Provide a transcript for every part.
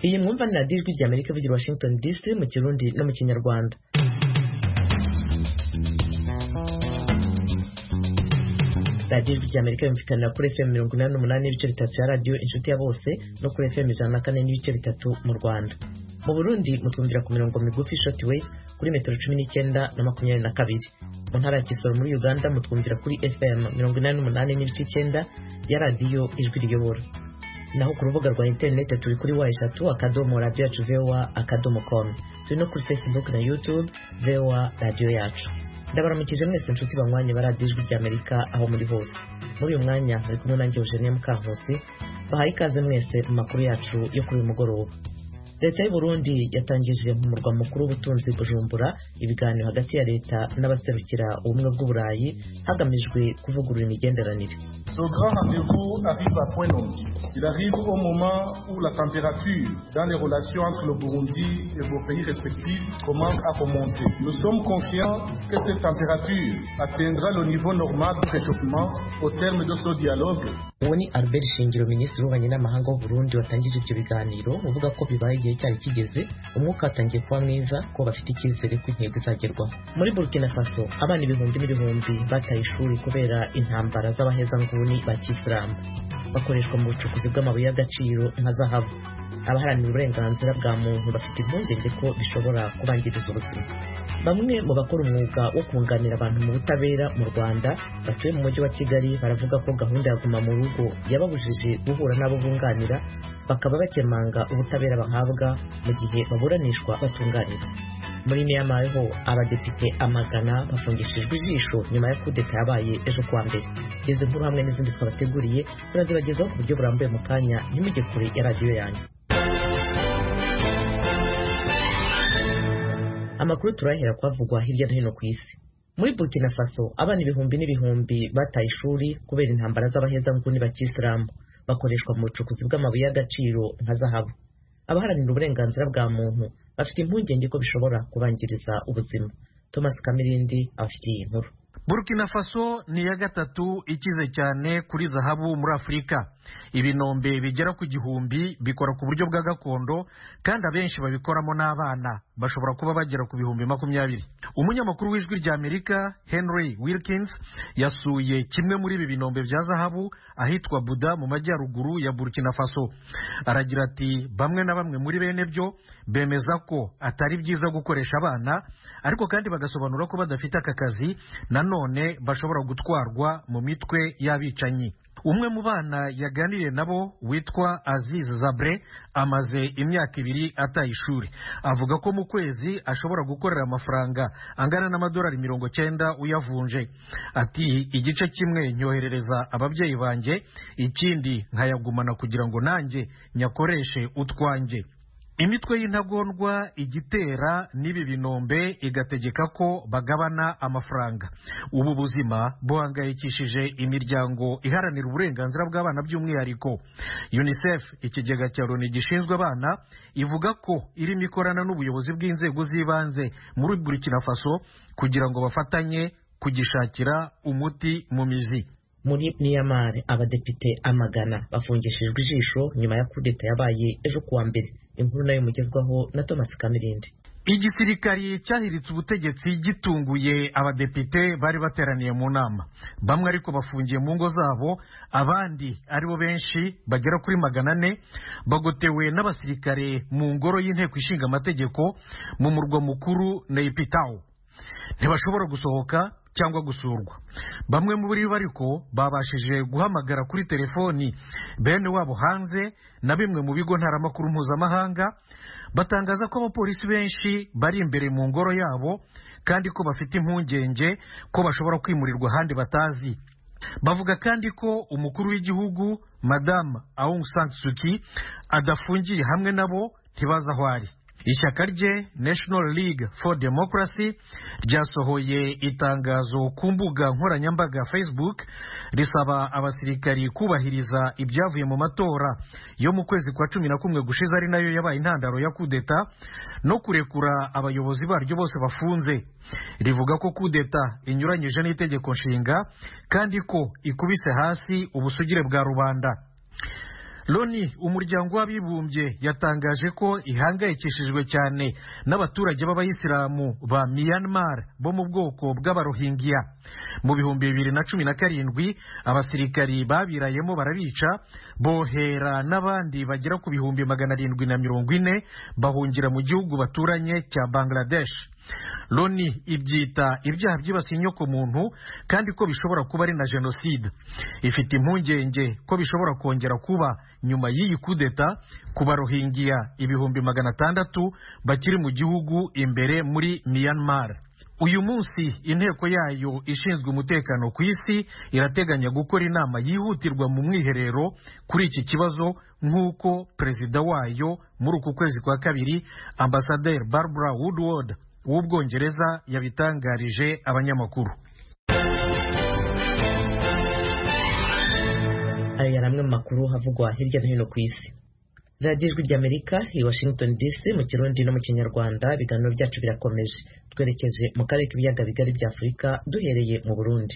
Iyi mwumva ni radiyo ijwi rya Amerika ivugira Washington DC mu Kirundi no mu Kinyarwanda. Radiyo ijwi rya Amerika yumvikanira kuri FM 88 n'ibice bitatu ya radiyo inshuti ya bose no kuri FM 104 n'ibice bitatu mu Rwanda. Mu Burundi mutwumvira ku mirongo migufi shortwave kuri metero 19 na 22. Mu ntara ya Kisoro muri Uganda mutwumvira kuri FM 88 n'ibice 9 ya radiyo ijwi riyobora. Naho ku rubuga rwa internet turi kuri wa3.radio.voa.com. Turi no kuri Facebook na YouTube VOA Radio Yacu. Ndabaramukije mwese inshuti banywanyi ba radiyo ijwi rya Amerika aho muri hose. Muri uyu mwanya muri kumwe nanjye Eugenie Mukankusi, bahaye ikaze mwese mu makuru yacu yo kuri uyu mugoroba. Leta y'u Burundi yatangije mu murwa mukuru w'ubutunzi Bujumbura ibiganiro hagati ya leta n'abaserukira ubumwe bw'Uburayi hagamijwe kuvugurura imigenderanire. Ce grand rendez-vous arrive à point nommé. Il arrive au moment où la température dans les relations entre le Burundi et vos pays respectifs commence à remonter. Nous sommes confiants que cette température atteindra le niveau normal de réchauffement au terme de ce dialogue. Uwo ni Albert Shingiro, minisitiri w'ububanyi n'amahanga w'u Burundi watangije ibyo biganiro, uvuga ko bibaye igihe cyari kigeze umwuka watangiye kuba mwiza ko bafite icyizere ko intego izagerwaho. Muri Burkina Faso abana ibihumbi n'ibihumbi bataye ishuri kubera intambara z'abahezanguni ba Kisilamu bakoreshwa mu bucukuzi bw'amabuye y'agaciro nka zahabu. Abaharanira uburenganzira bwa muntu bafite impungenge ko bishobora kubangiriza ubuzima. Bamwe mu bakora umwuga wo kunganira abantu mu butabera mu Rwanda batuye mu mujyi wa Kigali baravuga ko gahunda ya guma mu rugo yababujije guhura n'abo bunganira, bakaba bakemanga ubutabera bahabwa mu gihe baburanishwa batunganira. Muri Myanmar ho abadepite amagana bafungishijwe ijisho nyuma ya kudeta yabaye ejo kuwa mbere. Izi nkuru hamwe n'izindi twabateguriye turazibagezaho ku buryo burambuye mu kanya, ntimujye kure ya radiyo yanyu. Amakuru turahera kwavugwa hirya no hino ku isi. Muri Burkina Faso abana ibihumbi n'ibihumbi bataye ishuri kubera intambara z'abahezanguni ba Kisilamu bakoreshwa mu bucukuzi bw'amabuye y'agaciro nka zahabu. Abaharanira uburenganzira bwa muntu bafite impungenge ko bishobora kubangiriza ubuzima. Thomas Kamirindi afite iyi nkuru. Burkina Faso ni ya gatatu ikize cyane kuri zahabu muri Afurika. Ibinombe bigera ku 1000 bikora ku buryo bwa gakondo kandi abenshi babikoramo n'abana bashobora kuba bagera ku 20,000. Umunyamakuru w'ijwi rya Amerika Henry Wilkins yasuye kimwe muri ibi binombe bya zahabu ahitwa Buda mu majyaruguru ya Burkina Faso. Aragira ati bamwe na bamwe muri bene byo bemeza ko atari byiza gukoresha abana, ariko kandi bagasobanura ko badafite aka kazi nanone bashobora gutwarwa mu mitwe y'abicanyi. Umwe mu bana yaganiriye nabo witwa Aziz Zabre amaze imyaka 2 ataye ishuri. Avuga ko mu kwezi ashobora gukorera amafaranga angana n'amadolari 90 uyavunje. Ati igice kimwe nyoherereza ababyeyi banjye, ikindi nkayagumana kugira ngo nanjye nyakoreshe utwanje. Imitwe y'intagondwa igitera n'ibi binombe igategeka ko bagabana amafaranga. Ubu buzima buhangayikishije imiryango iharanira uburenganzira bw'abana by'umwihariko. UNICEF, ikigega cya Loni gishinzwe abana, ivuga ko irimo ikorana n'ubuyobozi bw'inzego z'ibanze muri Burkina Faso kugira ngo bafatanye kugishakira umuti mu mizi. Muri Myanmar abadepite amagana bafungishijwe ijisho nyuma ya kudeta yabaye ejo kuwa mbere. Inkuru nayo mugezwaho na Thomas Kamirindi. Igisirikari cyahiritse ubutegetsi gitunguye abadepite bari bateraniye mu nama. Bamwe ariko bafungiye mu ngo zabo, abandi aribo benshi bagera kuri 400 bagotewe n'abasirikare mu ngoro y'inteko ishinga amategeko mu murwa mukuru Naypyidaw. Ntibashobora gusohoka cyangwa gusurwa. Bamwe muri bo ariko babashije guhamagara kuri telefoni bene wabo hanze na bimwe mu bigo ntaramakuru mpuzamahanga, batangaza ko abapolisi benshi bari imbere mu ngoro yabo kandi ko bafite impungenge ko bashobora kwimurirwa ahandi batazi. Bavuga kandi ko umukuru w'igihugu Madame Aung San Suu Kyi adafungiye hamwe nabo ntibaza aho ari. Ishyaka rye National League for Democracy ryasohoye itangazo ku mbuga nkoranyambaga Facebook risaba abasirikari kubahiriza ibyavuye mu matora yo mu kwezi kwa 11 gushize ari nayo yabaye intandaro ya kudeta no kurekura abayobozi baryo bose bafunze. Rivuga ko kudeta inyuranyije n'itegeko nshinga kandi ko ikubise hasi ubusugire bwa rubanda. Loni umuryango w'abibumbye yatangaje ko ihangayikishijwe cyane n'abaturage b'abayisilamu ba Myanmar bo mu bwoko bw'abarohingya. Mu bihumbi 2017 abasirikari babirayemo barabica, bohera n'abandi bagera ku bihumbi 740 bahungira mu gihugu baturanye cya Bangladesh. Loni ibyita ibyaha byibasiye inyokomuntu kandi ko bishobora kuba ari na jenoside. Ifite impungenge ko bishobora kongera kuba nyuma y'iyi kudeta ku barohingya 600,000 bakiri mu gihugu imbere muri Myanmar. Uyu munsi inteko yayo ishinzwe umutekano ku isi irateganya gukora inama yihutirwa mu mwiherero kuri iki kibazo, nk'uko perezida wayo muri uku kwezi kwa kabiri Ambasaderi Barbara Woodward w'Ubwongereza yabitangarije abanyamakuru. Aya yari amwe mu makuru havugwa hirya no hino ku isi. Radiyo Ijwi ry'Amerika i Washington DC mu Kirundi no mu Kinyarwanda. Ibiganiro byacu birakomeje, twerekeje mu karere k'ibiyaga bigari bya Afurika, duhereye mu Burundi.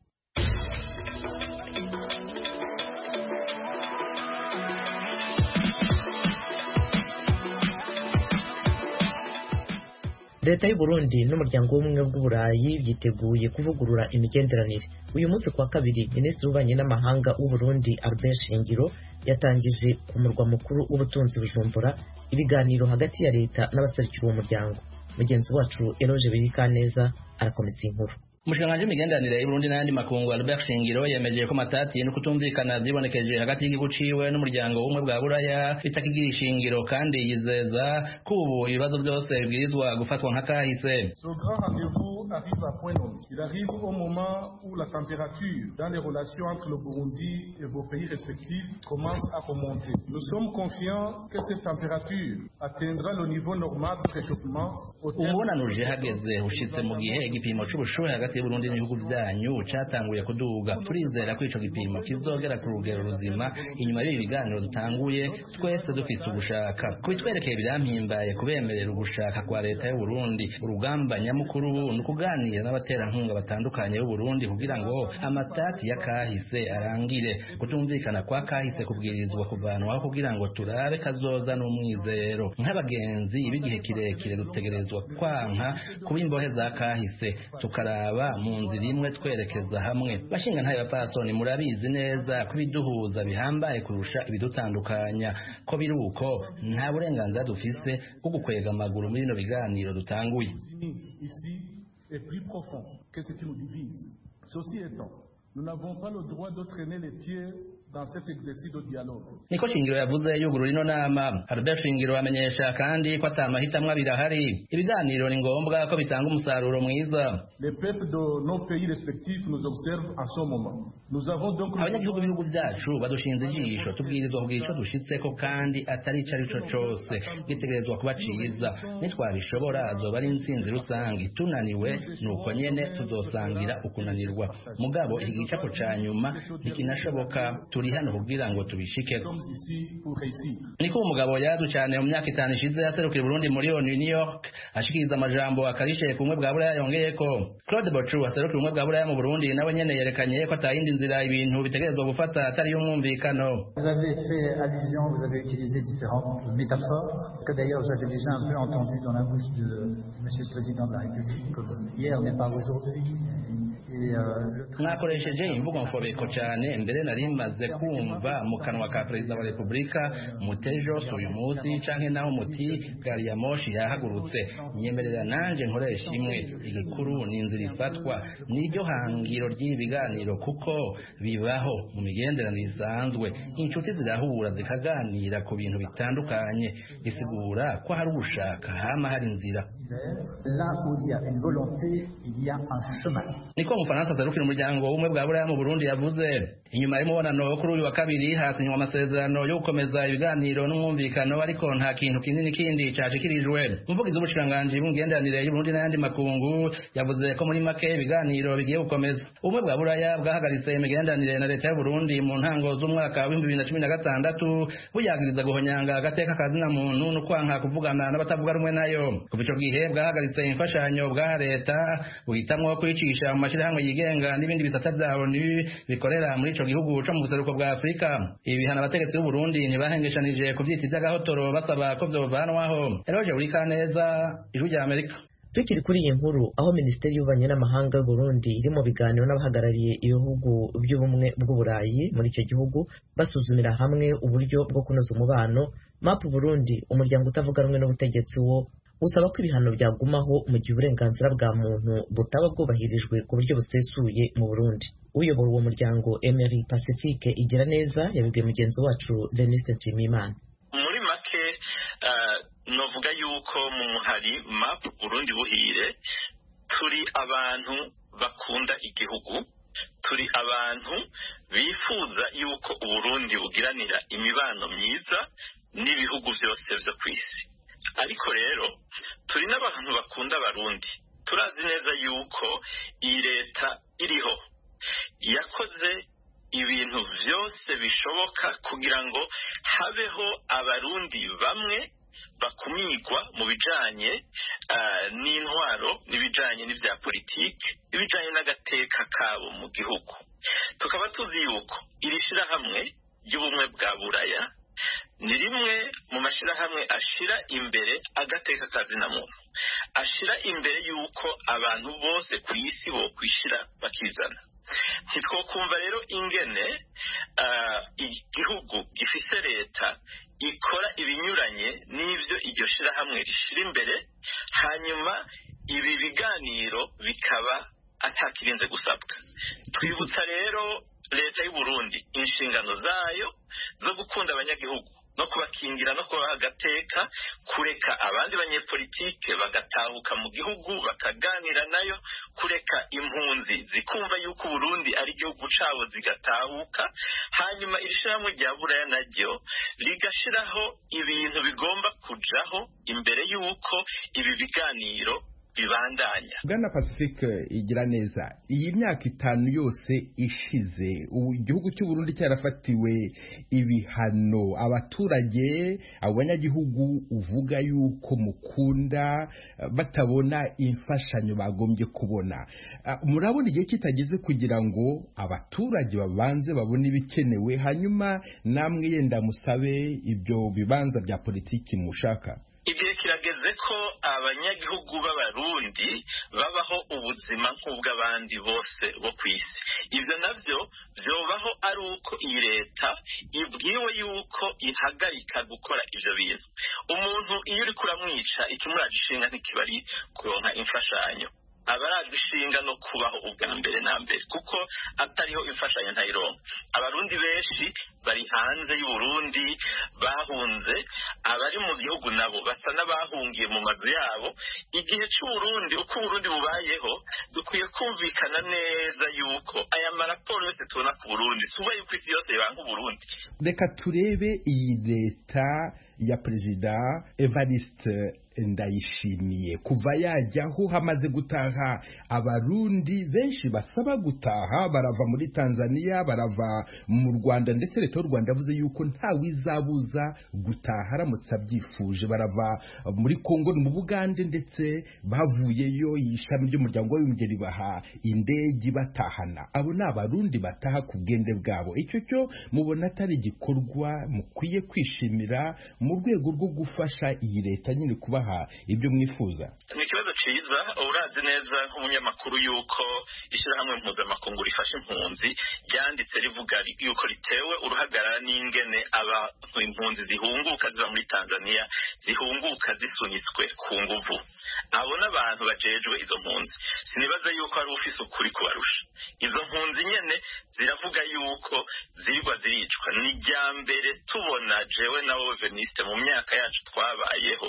Leta y'u Burundi n'umuryango w'ubumwe bw'Uburayi byiteguye kuvugurura imigenderanire. Uyu munsi kwa kabiri Minisitiri w'Ububanyi n'Amahanga w'u Burundi Albert Shingiro yatangije ku murwa mukuru w'ubutunzi Bujumbura ibiganiro hagati ya leta n'abaserukira uwo muryango. Mugenzi wacu Eloge Birikaneza arakomeza inkuru. Umushikiranganji w'imigenderanire y'Uburundi n'ayandi makungu Albert Shingiro yemeje ko matati no kutumvikana zibonekeje hagati y'igihugu ciwe n'umuryango w'ubumwe bwa Buraya bitakigira ishingiro, kandi yizeza ko ubu ibibazo byose bibwirizwa gufatwa nka kahise. Ce grand rendez-vous arrive à point nommé. Il arrive au moment où la température dans les relations entre le Burundi et vos pays respectifs commence à remonter. Nous sommes confiants que cette température atteindra le niveau normal de réchauffement. Umubonano uje hageze ushitse mu gihe igipimo c'ubushuhe hagati y'Uburundi n'ibihugu byanyu catanguye kuduga. Turizera ko ico gipimo kizogera ku rugero ruzima inyuma y'ibi biganiro dutanguye, twese dufite ugushaka. Kubitwerekeye birampimbaye kubemerera ugushaka kwa leta y'u Burundi. Urugamba nyamukuru ni kuganira n'abaterankunga batandukanye b'u Burundi kugira ngo amatati ya kahise arangire. Kutumvikana kwa kahise kubwirizwa kuvanwaho kugira ngo turabe kazoza n'umwizero. Nk'abagenzi b'igihe kirekire dutegerezwa kwanka kuba imbohe za kahise, tukaraba mu nzira imwe twerekeza hamwe. Bashinga ntayo bapfasoni murabizi neza ko biduhuza bihambaye kurusha ibidutandukanya. Ko biri uko nta burenganzira dufise bwo gukwega amaguru muri bino biganiro dutanguye. Est plus profond que ce qui nous divise. Ceci étant, nous n'avons pas le droit de traîner les pieds dans cet exercice de dialogue. Niko Shingiro yavuze yugurura ino nama. Albert Shingiro amenyesha kandi ko atamahitamwe abiri ahari. Ibiganiro ni ngombwa ko bitanga umusaruro mwiza. Les peuples de nos pays respectifs nous observent en ce moment. Nous avons donc abanyagihugu b'ibihugu byacu badushinze ijisho, tubwirizwa kugira ico dushitseko kandi atari ico arico cose gitegerezwa kuba ciza. Nitwabishobora azoba ari intsinzi rusange. Tunaniwe nuko nyene tuzosangira ukunanirwa. Mugabo igicapo ca nyuma ntikinashoboka, turi hano kugira ngo tubishikeko. Niko umugabo yadu cyane mu myaka 5 ishize yaserukira Burundi muri New York ashikiriza amajambo akarishe kumwe bwa Buraya yongeyeko. Claude Bochu aserukira umwe bwa Buraya mu Burundi nawe nyene yerekanye ko atayindi nzira ibintu bitegerezwa gufata atari y'umwumvikano. Vous avez fait allusion, vous avez utilisé différentes métaphores que d'ailleurs j'avais déjà un peu entendu dans la bouche de Monsieur le Président de la République, comme hier n'est pas aujourd'hui. Mwakoresheje imvugo mfobeko cyane mbere nari maze kumva mu kanwa ka Perezida wa Repubulika mutejo uyu munsi canke naho muti gari ya moshi yahagurutse. Nyemerera nanje nkoresha imwe, igikuru ni inzira ifatwa n'iryo hangiro ry'ibiganiro kuko bibaho mu migenderanire isanzwe. Inshuti zirahura zikaganira ku bintu bitandukanye, bisigura ko hari ugushaka hama hari inzira. Là où il y a une volonté, il y a un chemin. Niko Umufaransa aserukira umuryango w'ubumwe bwa Buraya mu Burundi yavuze. Inyuma y'umubonano kuri uyu wa kabiri hasinywa amasezerano yo gukomeza ibiganiro n'umwumvikano, ariko nta kintu kinini kindi cashikirijwe. Umuvugizi w'ubushikiranganji bw'imigenderanire y'u Burundi n'ayandi makungu yavuze ko muri make ibiganiro bigiye gukomeza. Ubumwe bwa Buraya bwahagaritse imigenderanire na leta y'u Burundi mu ntango z'umwaka wa 2016 buyagiriza guhonyanga agateka kazina muntu no kwanka kuvugana n'abatavuga rumwe nayo. Kuva ico gihe bwahagaritse imfashanyo bwa leta buhitamwo kwicisha mu mashirahamwe amashirahamwe yigenga n'ibindi bisata vya ONU bikorera muri ico gihugu co mu buseruko bwa Afrika. Ibi bihano abategetsi b'u Burundi ntibahengeshanije kuvyita ivy'agahotoro basaba ko vyovanwaho. Eroje Urikaneza, Ijwi rya Amerika. Tukiri kuri iyi nkuru, aho Minisiteri y'Ububanyi n'Amahanga y'u Burundi iri mu biganiro n'abahagarariye ibihugu by'ubumwe bw'Uburayi muri icyo gihugu basuzumira hamwe uburyo bwo kunoza umubano, MAP Burundi, umuryango utavuga rumwe n'ubutegetsi wo usaba ko ibihano byagumaho mu gihe uburenganzira bwa muntu butaba bwubahirijwe ku buryo busesuye mu Burundi. Uyobora uwo muryango Emery Pacifique Igiraneza yabibwiye mugenzi wacu Veniste Nshimiyimana. Muri make novuga yuko mu muhari MAP Burundi buhire turi abantu bakunda igihugu, turi abantu bifuza yuko Uburundi bugiranira imibano myiza n'ibihugu byose byo ku isi. Ariko rero turi n'abantu bakunda Abarundi. Turazi neza yuko iyi leta iriho yakoze ibintu byose bishoboka kugira ngo habeho Abarundi bamwe bakumigwa mu bijanye n'intwaro n'ibijanye n'ivya politiki ibijanye n'agateka kabo mu gihugu. Tukaba tuzi yuko iri shirahamwe ry'ubumwe bwa Buraya ni rimwe mu mashirahamwe ashira imbere agateka kazina muntu, ashira imbere yuko abantu bose ku isi bo kwishira bakizana. Ntitwokumva rero ingene igihugu gifise leta ikora ibinyuranye n'ivyo iryo shirahamwe rishira imbere, hanyuma ibi biganiro bikaba atakirinze gusabwa. Twibutsa rero leta y'u Burundi inshingano zayo zo gukunda abanyagihugu no kubakingira no kubaha agateka, kureka abandi banyepolitike bagatahuka mu gihugu bakaganira nayo, kureka impunzi zikumva yuko Burundi ari igihugu cabo zigatahuka, hanyuma irishirahamwe rya Buraya naryo rigashiraho ibintu bigomba kujaho imbere yuko ibi biganiro bibandanya. Bwana Pacifique Igiraneza, iyi myaka 5 yose ishize igihugu cy'u Burundi cyarafatiwe ibihano, abaturage abanyagihugu uvuga yuko mukunda batabona imfashanyo bagombye kubona. Murabona igihe kitageze kugira ngo abaturage babanze babone ibikenewe, hanyuma namwe yenda musabe ibyo bibanza bya politiki mushaka? Igihe kirageze ko abanyagihugu b'Abarundi babaho ubuzima nk'ubw'abandi bose bo ku isi. Ivyo navyo vyobaho ari uko iyi leta ibwiwe yuko ihagarika gukora ivyo bintu. Umuntu iyo uri kuramwica ikimuragishinga ntikibari kuronka imfashanyo, abarajwe ishinga no kubaho ubwa mbere na mbere, kuko atariho imfashanyo ntayironka. Abarundi benshi bari hanze y'u Burundi bahunze, abari mu gihugu nabo basa n'abahungiye mu mazu yabo. Igihe cy'u Burundi uko Burundi bubayeho dukwiye kumvikana neza yuko aya maraporo yose tubona ku Burundi suba yuko isi yose yanga Burundi. Reka turebe iyi leta ya Perezida Evariste Ndayishimiye kuva yajyaho hamaze gutaha Abarundi benshi basaba gutaha, barava muri Tanzania, barava mu Rwanda, ndetse leta y'u Rwanda yavuze yuko ntawe izabuza gutaha aramutse abyifuje. Barava muri Kongo, mu Bugande, ndetse bavuyeyo ishami ry'umuryango w'abibumbye ribaha indege batahana. Abo ni Abarundi bataha ku bwende bwabo. Icyo cyo mubona atari igikorwa mukwiye kwishimira mu rwego rwo gufasha iyi leta nyine kubaha ibyo mwifuza? Ni ikibazo cyiza. Urazi neza nk'umunyamakuru yuko ishyirahamwe mpuzamakungu rifasha impunzi ryanditse rivuga yuko ritewe uruhagarara n'ingene impunzi zihunguka ziva muri Tanzania zihunguka zisunitswe ku nguvu. Abo n'abantu bajejwe izo mpunzi sinibaza yuko ari ufise ukuri kubarusha. Izo mpunzi nyene ziravuga yuko zirigwa ziricwa. Ni rya mbere tubona jewe nawe Veniste mu myaka yacu twabayeho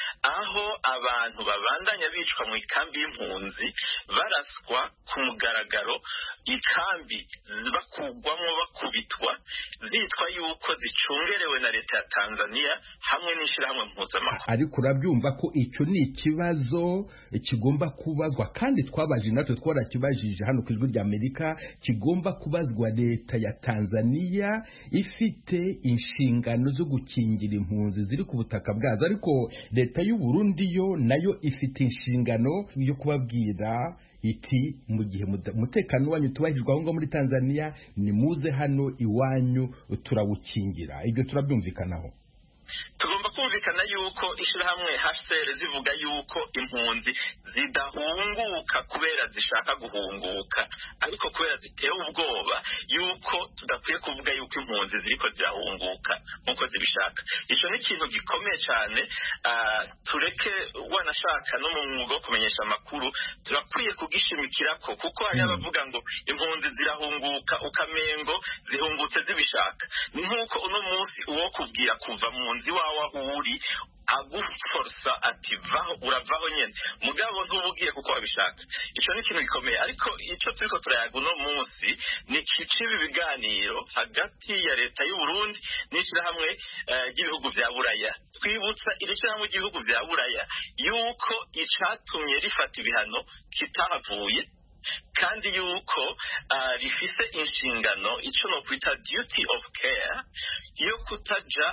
aho abantu babandanya bicwa mu ikambi y'impunzi, baraswa ku mugaragaro, ikambi bakugwamo bakubitwa, zitwa yuko zicungerewe na leta ya Tanzania hamwe n'ishirahamwe mpuzamakungu. Ariko urabyumva ko icyo ni ikibazo kigomba kubazwa, kandi twabaje natwe twarakibajije hano ku Ijwi ry'Amerika, kigomba kubazwa leta ya Tanzania ifite inshingano zo gukingira impunzi ziri ku butaka bwazo, ariko leta y'u Burundi yo nayo ifite inshingano yo kubabwira iti mu gihe umutekano wanyu tubahirijwe aho ngaho muri Tanzania nimuze hano iwanyu turawukingira. Ibyo turabyumvikanaho. Tugomba kumvikana yuko ishirahamwe HCR zivuga yuko impunzi zidahunguka kubera zishaka guhunguka, ariko kubera zitewe ubwoba yuko tudakwiye kuvuga yuko impunzi ziriko zirahunguka nkuko zibishaka. Ico ni ikintu gikomeye cyane. Tureke wanashaka no mu mwuga wo kumenyesha amakuru turakwiye kugishimikirako, kuko hari abavuga ngo impunzi zirahunguka ukamengo zihungutse zibishaka. Ni nkuko uno munsi uwo kubwira kuva mu nzi wawe ahuri aguforsa ati vaho uravaho nyene mugabo ntubugiye kuko wabishaka. Ico ni ikintu gikomeye, ariko ico turiko turayaga uno munsi ni kicibi biganiro hagati ya leta y'u Burundi n'ishirahamwe ry'ibihugu vya Buraya. Twibutsa ishirahamwe ry'ibihugu vya Buraya yuko icatumye rifata ibihano kitahavuye, kandi yuko rifise inshingano ico no kwita duty of care yo kutaja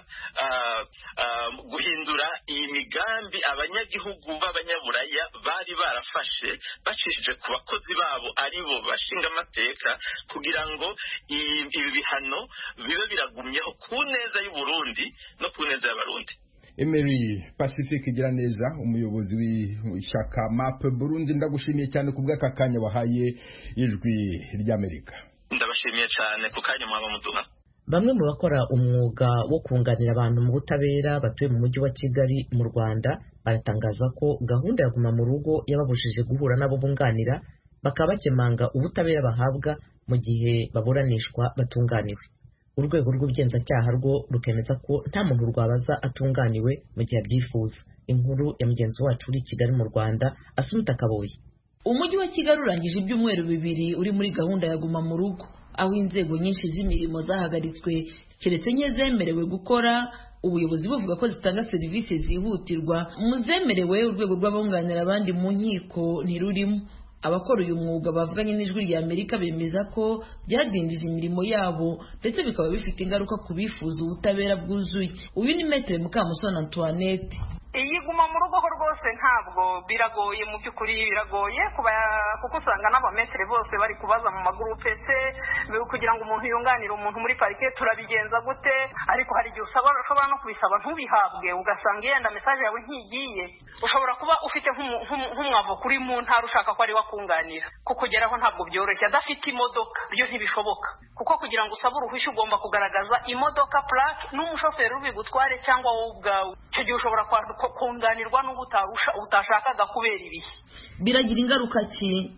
guhindura iyi migambi abanyagihugu b'abanyaburaya bari barafashe bacishije ku bakozi babo aribo bashinga amateka, kugira ngo ibi bihano bibe biragumyeho ku neza y'u Burundi no ku neza y'abarundi. Emery Pacifique Giraneza, umuyobozi w'ishyaka MAP Burundi, ndagushimiye cyane ku bw'aka kanya wahaye ijwi ry'Amerika. Ndabashimiye cyane ku kanya mwaba muduha. Bamwe mu bakora umwuga wo kunganira abantu mu butabera batuye mu mujyi wa Kigali mu Rwanda baratangaza ko gahunda ya guma mu rugo yababujije guhura nabo bunganira, bakaba bakemanga ubutabera bahabwa mu gihe baburanishwa batunganiwe. Urwego rw'ubugenzacyaha rwo rukemeza ko nta muntu rwabaza atunganiwe mu gihe abyifuza. Inkuru ya mugenzi wacu uri Kigali mu Rwanda Asumta Kaboyi. Umujyi wa Kigali urangije ibyumweru bibiri uri muri gahunda ya guma mu rugo, aho inzego nyinshi z'imirimo zahagaritswe keretse nke zemerewe gukora, ubuyobozi buvuga ko zitanga serivisi zihutirwa. Mu zemerewe urwego rw'abunganira abandi mu nkiko ntirurimo. Abakora uyu mwuga bavuganye n'ijwi rya Amerika bemeza ko byadindije imirimo yabo ndetse bikaba bifite ingaruka ku bifuza ubutabera bwuzuye. Uyu ni Maître Mukamusoni Antoinette. Iyi guma mu rugo rwose ntabwo biragoye, mu by'ukuri biragoye kuko usanga n'abametre bose bari kubaza mu magroupe se kugira ngo umuntu yunganire umuntu muri parike turabigenza gute, ariko hari igihe ushobora no kubisaba ntubihabwe, ugasanga yenda message yawe ntigiye. Ushobora kuba ufite nk'umwavo kuri mu ntara ushaka ko ari wakunganira, kukugeraho ntabwo byoroshye. Adafite imodoka byo ntibishoboka, kuko kugira ngo usabe uruhushya ugomba kugaragaza imodoka plaque n'umushoferi ubigutware cyangwa wowe ubwawe. Icyo gihe ushobora kunganirwa n'ubu utashakaga kubera ibihe. Biragira ingaruka ki?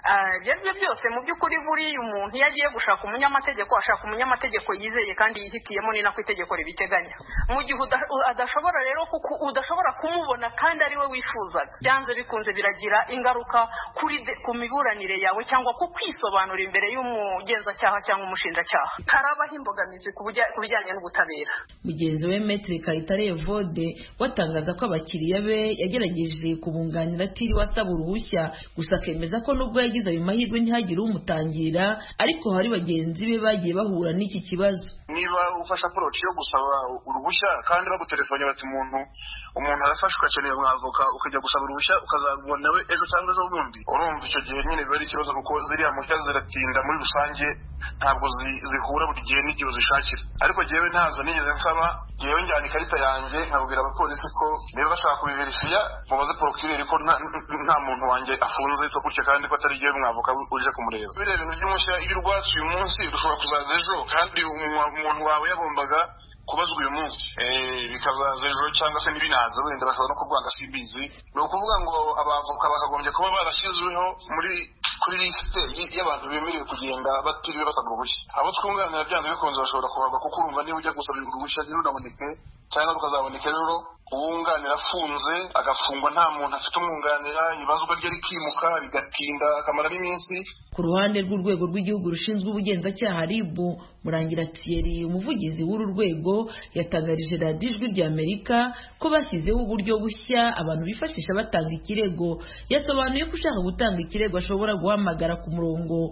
Ibyo byose mu by'ukuri buriya umuntu iyo agiye gushaka umunyamategeko ashaka umunyamategeko yizeye kandi yihitiyemo, ni nako itegeko ribiteganya. Mu gihe adashobora rero kuko udashobora kumubona kandi ari we wifuzaga, byanze bikunze biragira ingaruka ku miburanire yawe cyangwa ku kwisobanura imbere y'umugenzacyaha cyangwa umushinjacyaha. Harabaho imbogamizi ku bijyanye n'ubutabera. Mugenzi we Maître Kayitare Evode watangaza ko abakiriya be yagerageje kubunganira atiriwe asaba uruhushya, gusa akemeza ko nubwo yagize ayo mahirwe ntihagire umutangira, ariko hari bagenzi be bagiye bahura n'iki kibazo. Niba ufasha approach yo gusaba uruhushya kandi bagutelefone bati umuntu arafashwe akeneye umwavoka, ukajya gusaba uruhushya ukazabona we ejo cyangwa ejo bundi, urumva icyo gihe nyine biba ari ikibazo, kuko ziriya mushya ziratinda muri rusange, ntabwo zihura buri gihe n'igihe uzishakira. Ariko jewe ntazo nigeze nsaba, jewe njyana ikarita yanjye nkabwira abapolisi ko niba bashaka kubiverifiya mubaze procureur ko nta muntu wanjye afunze cyo gutya kandi ko atari jewe mwavoka uje kumureba. Biriya bintu by'umushya iyo urwatsi uyu munsi rushobora kuzaza ejo, kandi umuntu wawe yagombaga kubazwa uyu munsi bikazaza ejo cyangwa se n'ibinaza wenda bashobora no kurwanga simbizi. Ni ukuvuga ngo abavoka bakagombye kuba barashyizweho kuri lisite y'abantu bemerewe kugenda batiriwe basabwa uruhushya. Abo twunganira byanze bikunze bashobora kuhagwa, kuko urumva niba ujya gusaba uruhushya ntirunaboneke cyangwa rukazaboneka ejo, uwunganira afunze agafungwa nta muntu afite umwunganira, ibazwa rye rikimuka bigatinda akamara n'iminsi. Ku ruhande rw'urwego rw'igihugu rushinzwe ubugenzacyaha RIB, Murangira Thierry, umuvugizi w'uru rwego, yatangarije radiyo Ijwi rya Amerika ko bashyizeho uburyo bushya abantu bifashisha batanga ikirego. Yasobanuye ko ushaka gutanga ikirego ashobora guhamagara ku murongo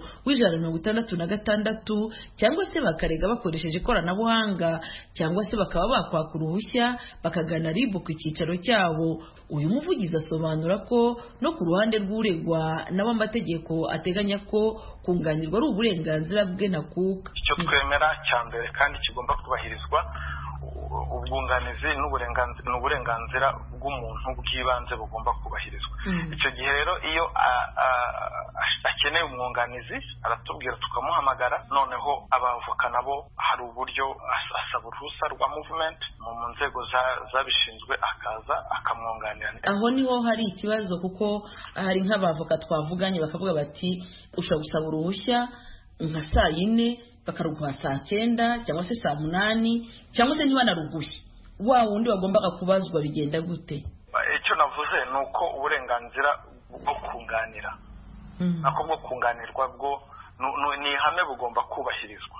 w'166 cyangwa se bakarega bakoresheje ikoranabuhanga, cyangwa se bakaba bakwaka uruhushya bakagana RIB RIB ku cyicaro cyawo. Uyu muvugizi asobanura ko no ku ruhande rw'uregwa nabo amategeko ateganya ko kunganirwa ari uburenganzira bwe ntakuka. Icyo twemera cya mbere kandi kigomba kubahirizwa, ubwunganizi n'uburenganzira bw'umuntu bw'ibanze bugomba kubahirizwa. Icyo gihe rero iyo akeneye umwunganizi aratubwira tukamuhamagara, noneho abavoka nabo hari uburyo asaba uruhusa rwa movement mu nzego zabishinzwe akaza akamwunganira. Aho niho hari ikibazo kuko hari nk'abavoka twavuganye bakavuga bati ushobora gusaba uruhushya nka 4:00 bakaruguha 9:00 cyangwa se 8:00 cyangwa se ntibanaruguhe, wa wundi wagombaga kubazwa bigenda gute? Icyo navuze ni uko uburenganzira bwo kunganira nako bwo kunganirwa bwo ni ihame bugomba kubahirizwa,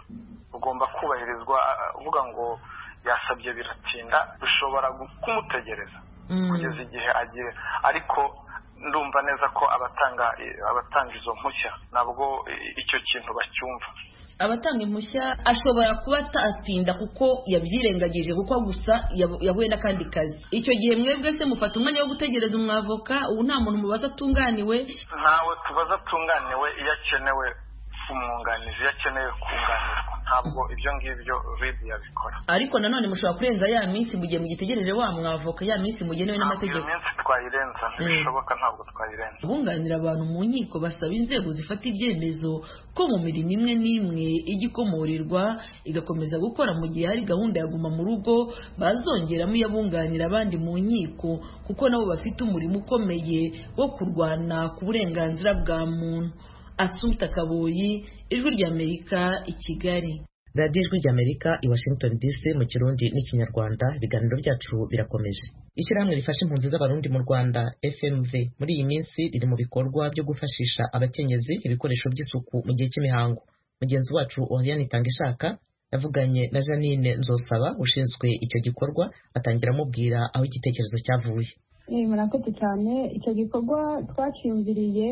uvuga ngo yasabye biratinda bishobora kumutegereza kugeza igihe agiye, ariko ndumva neza ko abatanga izo mpushya nabwo icyo kintu bacyumva. Abatanga impushya ashobora kuba atatinda kuko yabyirengagije kuko gusa yahuye n'akandi kazi. Icyo gihe mwebwe se mufata umwanya wo gutegereza umwavoka? Ubu nta muntu mubaza atunganiwe? Ntawe tubaza atunganiwe iyo akenewe umwunganizi, iyo akeneye kunganirwa. Ntabwo ibyo ngibyo RIB yabikora. Ariko nanone mushobora kurenza ya minsi mu gihe mugitegereje wa mwavoka, ya minsi mugenewe n'amategeko. Iyo minsi twayirenza, ntibishoboka, ntabwo twayirenza. Bunganira abantu mu nkiko basaba inzego zifata ibyemezo ko mu mirimo imwe n'imwe igikomorirwa igakomeza gukora mu gihe hari gahunda ya guma mu rugo, bazongeramo iyabunganira abandi mu nkiko kuko nabo bafite umurimo ukomeye wo kurwana ku burenganzira bwa muntu. Assumpta Kaboyi, Ijwi ry'Amerika, i Kigali. Radio Ijwi ry'Amerika i Washington DC mu Kirundi n'Ikinyarwanda. Ibiganiro byacu birakomeje. Ishyirahamwe rifasha impunzi z'abarundi mu Rwanda FMV muri iyi minsi riri mu bikorwa byo gufashisha abakenyezi ibikoresho by'isuku mu gihe cy'imihango. Mugenzi wacu Oriane Itangishaka yavuganye na Janine Nzosaba ushinzwe icyo gikorwa, atangira amubwira aho igitekerezo cyavuye. Murakoze cyane. Icyo gikorwa twaciyumviriye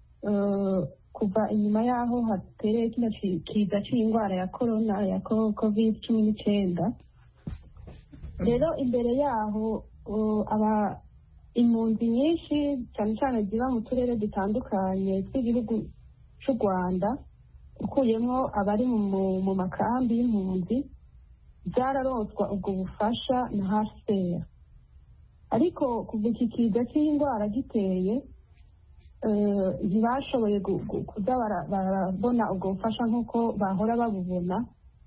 kuva inyuma yaho hatereye kino kiza cy'indwara ya corona ya COVID-19. Rero imbere yaho impunzi nyinshi cyane cyane ziba mu turere dutandukanye tw'igihugu cy'u Rwanda, ukuyemo abari mu makambi y'impunzi, byararonswa ubwo bufasha na HCR. Ariko kuva iki kiza cy'indwara giteye ntibashoboye kuza barabona ubwo bufasha nk'uko bahora babubona.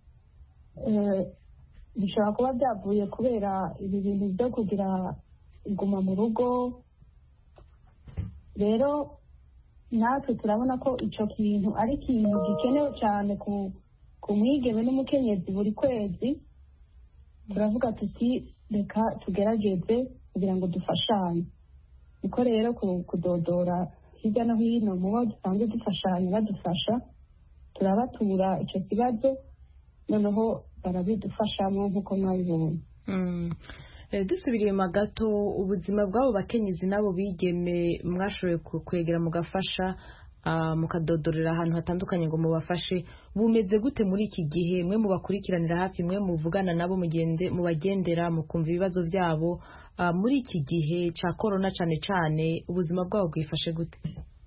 Bishobora kuba byavuye kubera ibi bintu byo kugira guma mu rugo. Rero natwe turabona ko icyo kintu ari ikintu gikenewe cyane ku mwigeme n'umukenyezi buri kwezi. Turavuga tuti reka tugerageze kugira ngo dufashanye. Niko rero kudodora hirya no hino mu bo dusanzwe dufashanya badufasha, turabatura icyo kibazo, noneho barabidufashamo nk'uko mwabibonye. Dusubiriye magato, ubuzima bw'abo bakenyezi nabo bigeme mwashoboye kwegera mugafasha mukadodorera ahantu hatandukanye ngo mubafashe, bumeze gute muri iki gihe? Mwe mubakurikiranira hafi, mwe muvugana nabo, mubagendera mukumva ibibazo byabo muri iki gihe cya corona cyane cyane, ubuzima bwabo bwifashe gute?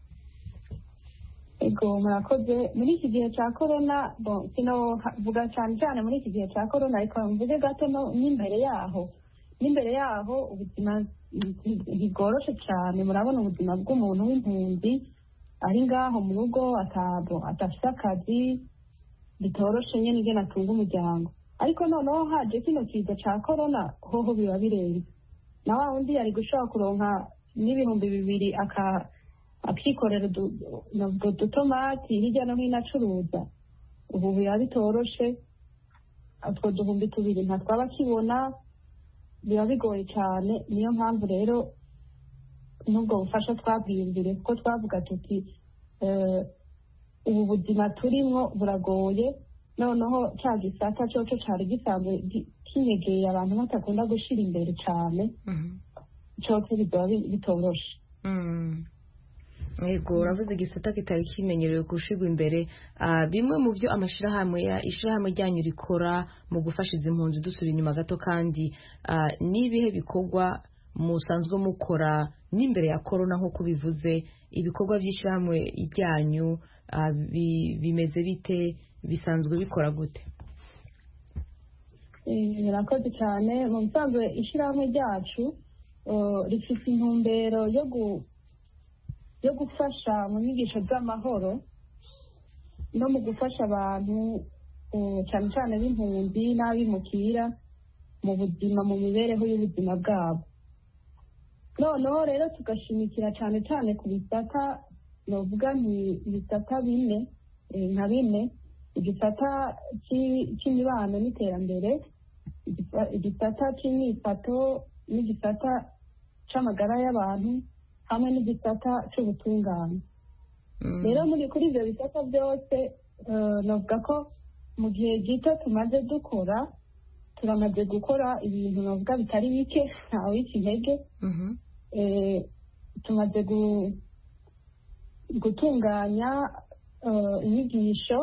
Ego murakoze. Muri iki gihe cya corona, sinovuga cyane cyane muri iki gihe cya corona, ariko mvuge gato n'imbere yaho ubuzima ntigoroshe cyane. Murabona ubuzima bw'umuntu w'impunzi ari ngaho mu rugo atafite akazi, bitoroshe nyine ingene atunga umuryango. Ariko noneho haje kino kiza cya corona, hoho biba birenze. Na wa wundi yari gushobora kuronka n'ibihumbi 2 akikorera udutomati hirya no hino acuruza, ubu biba bitoroshe. Utwo 2,000 ntatwaba akibona, biba bigoye cyane. Niyo mpamvu rero nubwo bufasha twabwiyumvire, kuko twavuga tuti ubu buzima turimo buragoye. Noneho cya gisata cyoco cyari gisanzwe kinyegeye abantu batakunda gushira imbere cyane, cyoco biba bitoroshe. yego uravuze igisata kitari kimenyerewe gushigwa imbere. Bimwe mu byo ishirahamwe ryanyu rikora mu gufasha izi mpunzi, dusubira inyuma gato, kandi n'ibihe bikorwa musanzwe mukora n'imbere ya korona nk'uko bivuze, ibikorwa by'ishirahamwe ryanyu bimeze bite, bisanzwe bikora gute? Murakoze cyane. Mu bisanzwe ishirahamwe ryacu rifite intumbero yo gufasha mu nyigisho z'amahoro no mu gufasha abantu cyane cyane b'impunzi n'abimukira mu buzima, mu mibereho y'ubuzima bwabo. Noneho rero tugashimikira cyane cyane ku bisata, novuga ni ibisata bine nka bine: igisata cy'imibano n'iterambere, igisata cy'imyifato n'igisata c'amagara y'abantu, hamwe n'igisata c'ubutungane. Rero kuri ibyo bisata byose novuga ko mu gihe gito tumaze dukora, turamaze gukora ibintu novuga bitari bike, ntawe w'iki intege. Tumaze gutunganya inyigisho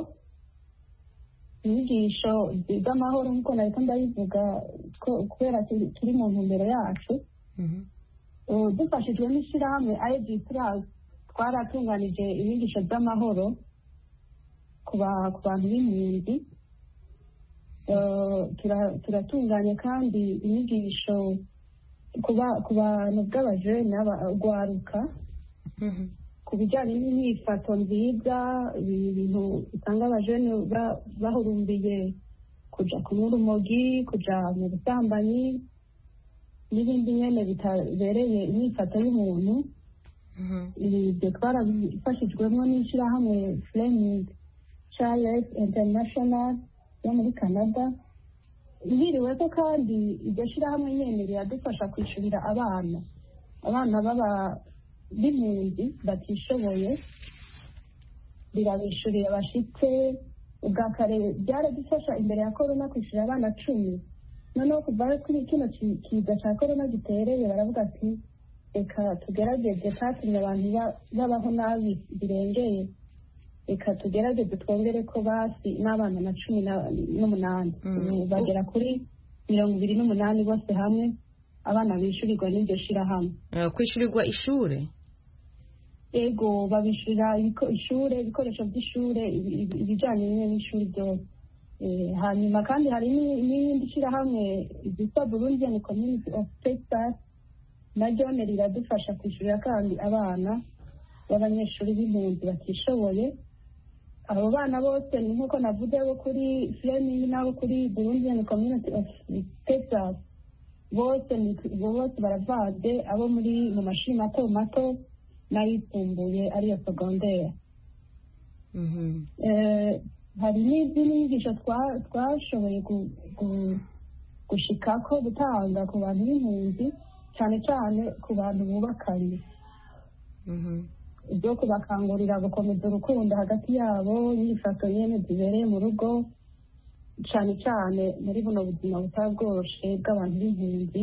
z'amahoro nk'uko nahita ndabivuga, kubera turi mu ntumbero yacu. Dufashijwe n'ishyirahamwe ID+, twaratunganije inyigisho z'amahoro ku bantu b'impunzi. Turatunganya kandi inyigisho ku bantu bw'abajene n'abagwaruka ku bijyanye n'imyifato nziza, ibintu usanga abajene bahurumbiye kuja kunywa urumogi, kuja mu busambanyi n'ibindi nyene bitabereye imyifato y'umuntu. Ibyo twarabifashijwemo n'ishyirahamwe Flaming Child International yo muri Canada. Ihiriwe ko kandi iryo shyirahamwe nyene riradufasha kwishyurira abana b'impunzi batishoboye, rirabishyurira bashitse. Ubwa kare byaradufasha imbere ya korona kwishyurira abana 10. Noneho kuva kuri kino kiza cya korona gitereye, baravuga ati reka tugerageze, katumye abantu babaho nabi birengeye, reka tugerageze twongere ko basi n'abana na 18 bagera kuri 28 bose hamwe abana bishyurirwa n'iryo shirahamwe. Kwishyurirwa ishure? Ego, babishyurira ishure, ibikoresho by'ishure, ibijyanye n'ishuri byose. Hanyuma kandi hari n'iyindi shirahamwe ryitwa Burundian Community of Texas, naryo riradufasha kwishyurira kandi abana b'abanyeshuri b'impunzi batishoboye. Abo bana bose ni nk'uko navuze, bo kuri Fleming n'abo kuri Burundian Community of Texas, bose baravade, abo mu mashuri mato mato n'ayisumbuye ariyo segondere. Hari n'izindi nyigisho twashoboye gushikako, gutanga ku bantu b'impunzi, cyane cyane ku bantu bubakanye, ibyo kubakangurira gukomeza urukundo hagati yabo, n'imyifato nyene zibereye mu rugo, cyane cyane muri buno buzima butabworoshe bw'abantu b'impunzi.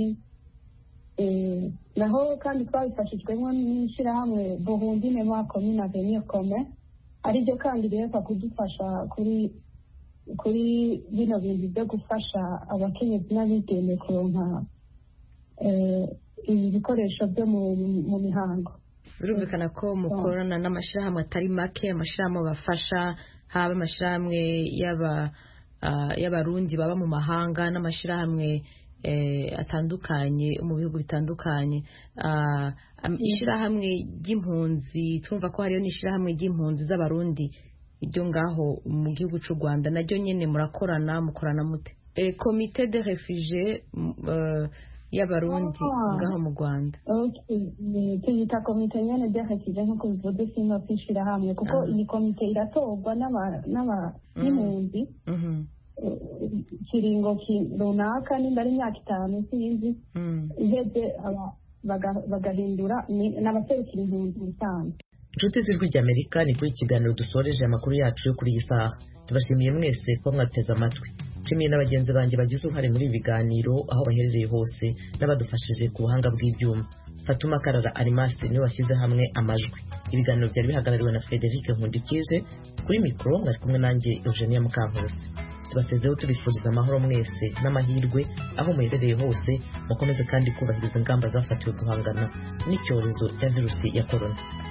Naho kandi twabifashijwemo n'ishyirahamwe Burundi Memoire Commune Avenir Commun, ariryo kandi reka kudufasha kuri bino bintu byo gufasha abakenyezi n'abigeme kuronka ibikoresho byo mu mihango. Birumvikana ko mukorana n'amashyirahamwe atari make, amashyirahamwe bafasha, haba amashyirahamwe y'abarundi baba mu mahanga n'amashyirahamwe atandukanye mu bihugu bitandukanye. Ishyirahamwe ry'impunzi, twumva ko hariyo n'ishyirahamwe ry'impunzi z'abarundi iryo ngaho mu gihugu cy'u Rwanda, naryo nyine mukorana mute? Comité de réfugiés y'abarundi ngaho mu Rwanda. Tuyita komite nyene de réfugiés nk'uko bivuze, singa kwishirahamwe kuko iyi komite iratorwa n'impunzi kiringo runaka, nimba ari imyaka 5 sinzi, iheze bagahindura n'abaserukira impunzi musanzwe. Inshuti z'Ijwi ry'Amerika, ni kuri ikiganiro dusoreje amakuru yacu yo kuri iyi saha. Tubashimiye mwese ko mwateze amatwi. Nshimiye n'abagenzi banjye bagize uruhare muri ibi biganiro aho baherereye hose, n'abadufashije ku buhanga bw'ibyuma. Fatuma Karara Arimasi niwe washyize hamwe amajwi. ibiganiro byari bihagarariwe na Frederic Nkundikije, kuri mikoro mwari kumwe nanjye Eugenia Mukankusi. Tubasezeho tubifuriza amahoro mwese n'amahirwe aho muherereye hose, mukomeze kandi kubahiriza ingamba zafatiwe guhangana n'icyorezo cya virusi ya corona.